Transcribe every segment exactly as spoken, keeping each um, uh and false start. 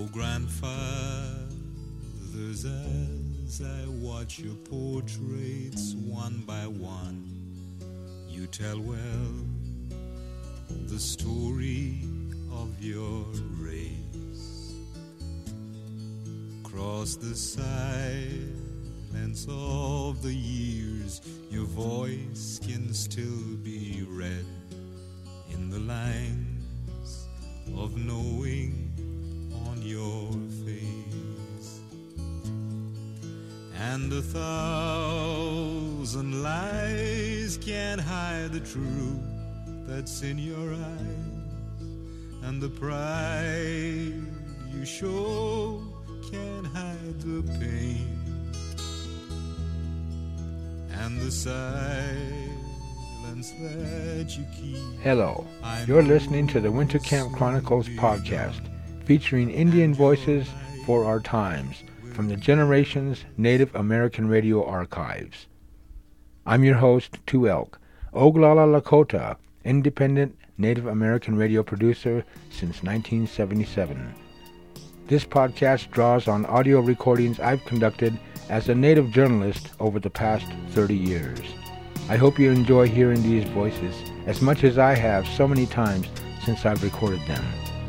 Grandfathers, as I watch your portraits one by one, you tell well the story of your race. Across the silence of the years, your voice can still be read in the lines of knowing on your face. And a thousand lies can't hide the truth that's in your eyes, and the pride you show can't hide the pain, and the silence that you keep. Hello, you're listening to the Winter Camp Chronicles podcast, featuring Indian voices for our times from the Generations Native American Radio Archives. I'm your host, Two Elk, Oglala Lakota, independent Native American radio producer since nineteen seventy-seven. This podcast draws on audio recordings I've conducted as a Native journalist over the past thirty years. I hope you enjoy hearing these voices as much as I have so many times since I've recorded them.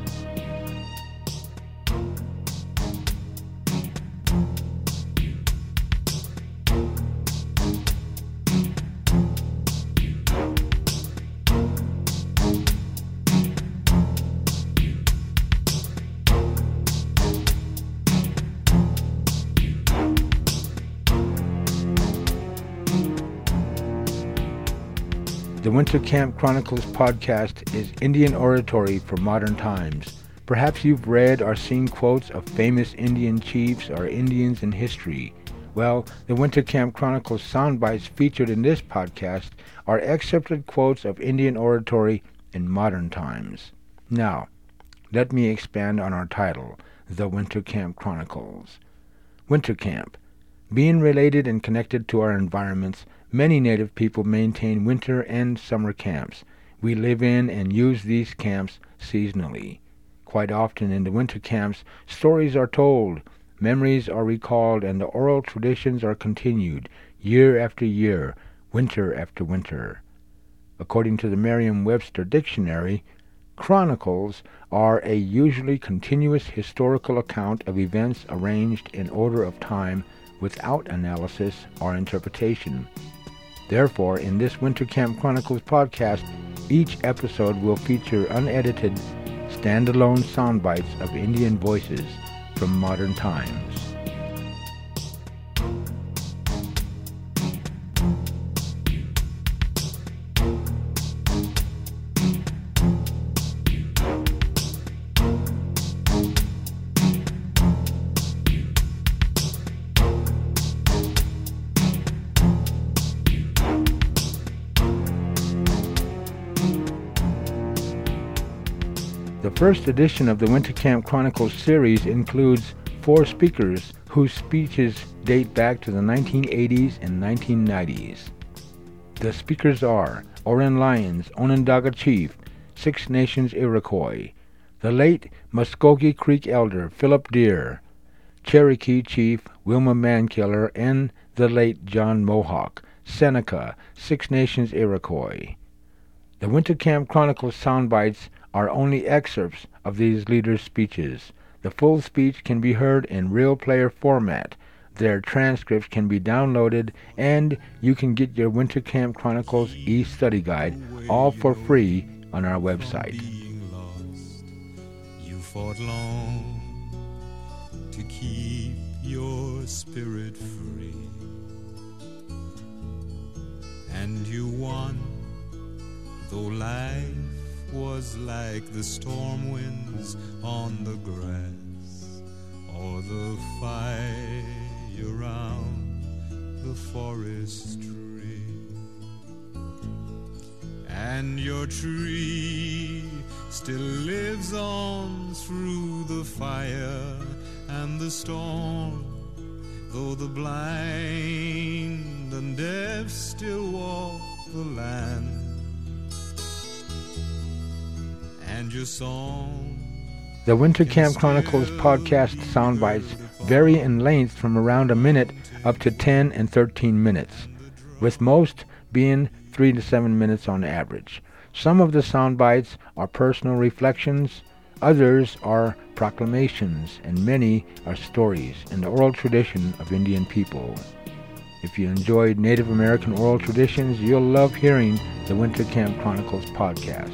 The Winter Camp Chronicles podcast is Indian oratory for modern times. Perhaps you've read or seen quotes of famous Indian chiefs or Indians in history. Well, the Winter Camp Chronicles soundbites featured in this podcast are excerpted quotes of Indian oratory in modern times. Now, let me expand on our title, The Winter Camp Chronicles. Winter Camp. Being related and connected to our environments, many Native people maintain winter and summer camps. We live in and use these camps seasonally. Quite often in the winter camps, stories are told, memories are recalled, and the oral traditions are continued year after year, winter after winter. According to the Merriam-Webster Dictionary, chronicles are a usually continuous historical account of events arranged in order of time without analysis or interpretation. Therefore, in this Winter Camp Chronicles podcast, each episode will feature unedited, standalone soundbites of Indian voices from modern times. The first edition of the Winter Camp Chronicles series includes four speakers whose speeches date back to the nineteen eighties and nineteen nineties. The speakers are Oren Lyons, Onondaga Chief, Six Nations Iroquois, the late Muskogee Creek Elder Philip Deer, Cherokee Chief Wilma Mankiller, and the late John Mohawk, Seneca, Six Nations Iroquois. The Winter Camp Chronicles soundbites are only excerpts of these leaders' speeches. The full speech can be heard in real player format. Their transcripts can be downloaded, and you can get your Winter Camp Chronicles e-study guide all for free on our website. You fought long to keep your spirit free, and you won, though life was like the storm winds on the grass, or the fire around the forest tree. And your tree still lives on through the fire and the storm, though the blind and deaf still walk the land. And your song The Winter Camp Chronicles podcast sound bites vary in length from around a minute up to ten and thirteen minutes, with most being three to seven minutes on average. Some of the sound bites are personal reflections, others are proclamations, and many are stories in the oral tradition of Indian people. If you enjoyed Native American oral traditions, you'll love hearing the Winter Camp Chronicles podcast.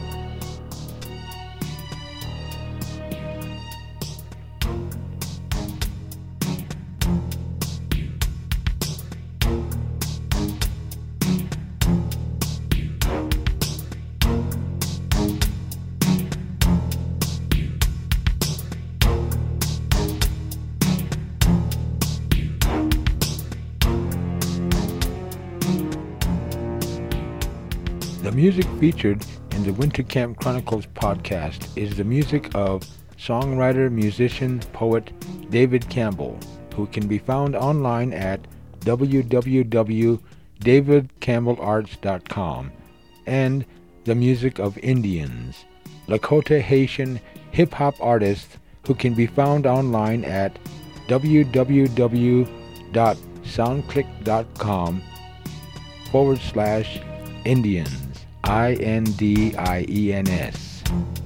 The music featured in the Winter Camp Chronicles podcast is the music of songwriter, musician, poet David Campbell, who can be found online at w w w dot david campbell arts dot com, and the music of Indians, Lakota Haitian hip-hop artists who can be found online at w w w dot soundclick dot com forward slash Indians. I N D I E N S.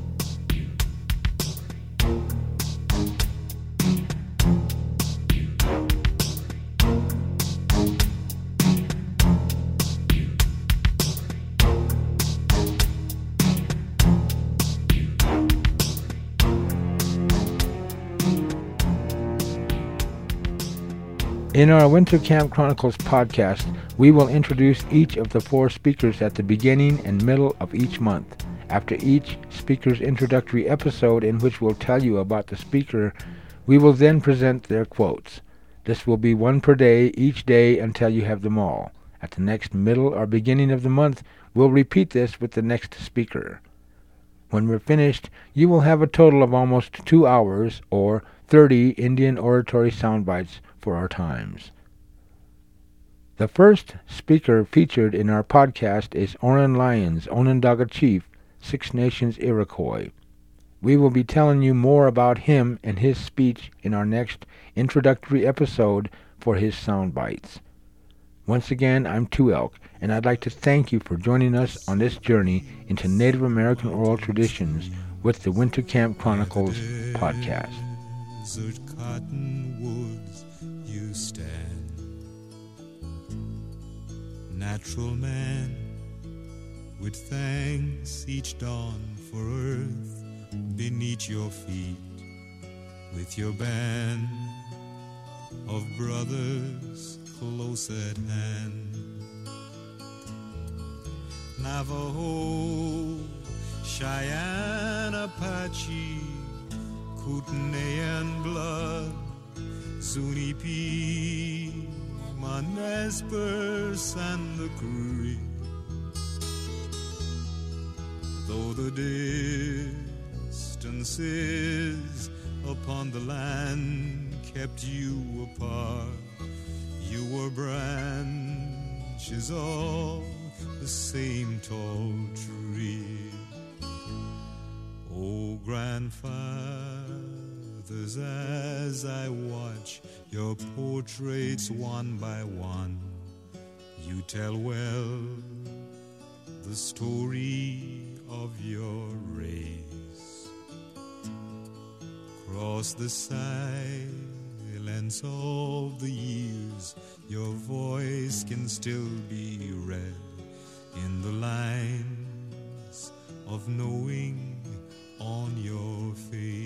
In our Winter Camp Chronicles podcast, we will introduce each of the four speakers at the beginning and middle of each month. After each speaker's introductory episode, in which we'll tell you about the speaker, we will then present their quotes. This will be one per day, each day until you have them all. At the next middle or beginning of the month, we'll repeat this with the next speaker. When we're finished, you will have a total of almost two hours, or thirty Indian oratory sound bites for our times. The first speaker featured in our podcast is Oren Lyons, Onondaga Chief, Six Nations Iroquois. We will be telling you more about him and his speech in our next introductory episode for his sound bites. Once again, I'm Two Elk, and I'd like to thank you for joining us on this journey into Native American oral traditions with the Winter Camp Chronicles podcast. Desert cottonwoods you stand, natural man, with thanks each dawn for earth beneath your feet, with your band of brothers close at hand. Navajo, Cheyenne, Apache, Kootenai blood, Zuni P, Nez Perce and the Cree. Though the distances upon the land kept you apart, you were branches of the same tall tree. Oh, grandfathers, as I watch your portraits one by one, you tell well the story of your race. Across the silence of the years, your voice can still be read in the lines of knowing on your face.